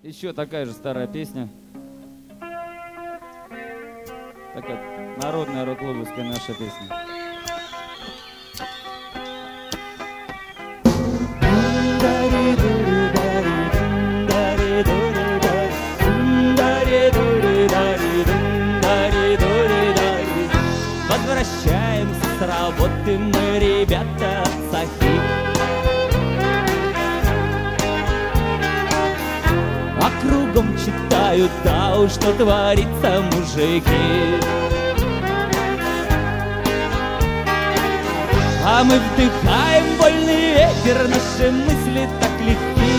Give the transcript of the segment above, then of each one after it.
Еще такая же старая песня. Такая народная рок-клубовская наша песня. Возвращаемся с работы мы, ребята, сахи. А кругом читают, да уж, что творится, мужики. А мы вдыхаем вольный ветер, наши мысли так легки.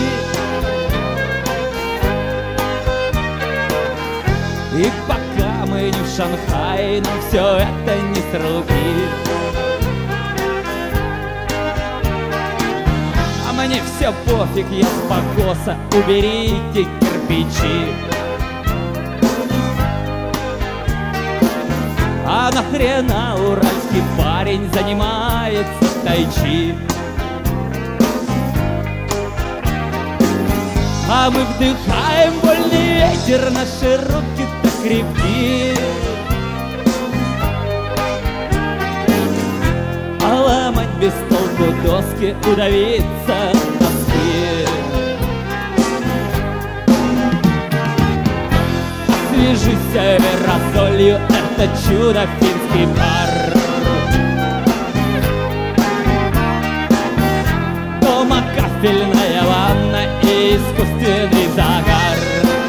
И пока мы не в Шанхае, нам все это не с руки. А мне все пофиг, я с покоса, уберите кирпичи. А нахрена уральский парень занимается тайчи? А мы вдыхаем вольный ветер, наши руки так крепки. А ломать без толку доски, удавиться в тоске. Освежись аэрозолью, это чудо финский пар. Дома кафельная ванна и искусственный загар.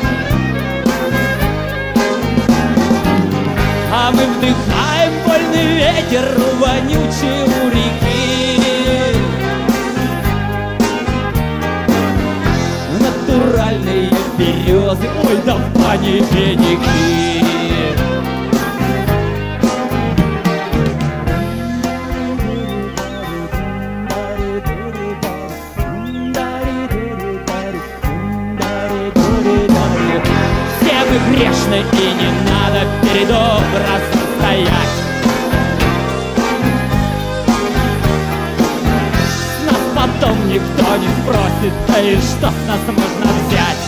А мы вдыхаем вольный ветер, вонючий у реки. Натуральные березы, ой, да в бане финики. Все мы грешны, и не надо перед образом стоять. Нас потом никто не спросит, да и что с нас можно взять.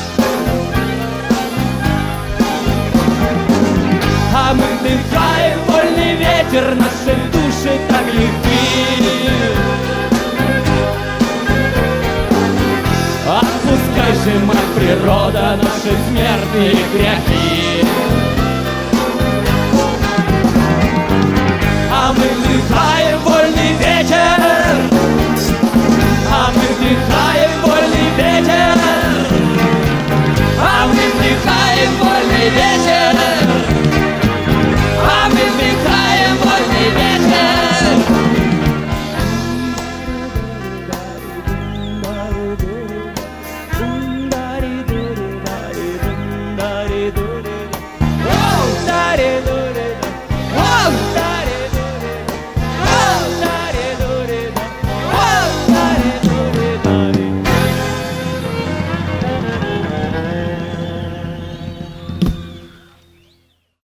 А мы вдыхаем вольный ветер, наши души так легки. Отпускай же, мать природа, наши смертные грехи. А мы вдыхаем вольный ветер. А мы вдыхаем вольный ветер. А мы вдыхаем вольный ветер. А мы вдыхаем вольный ветер. Do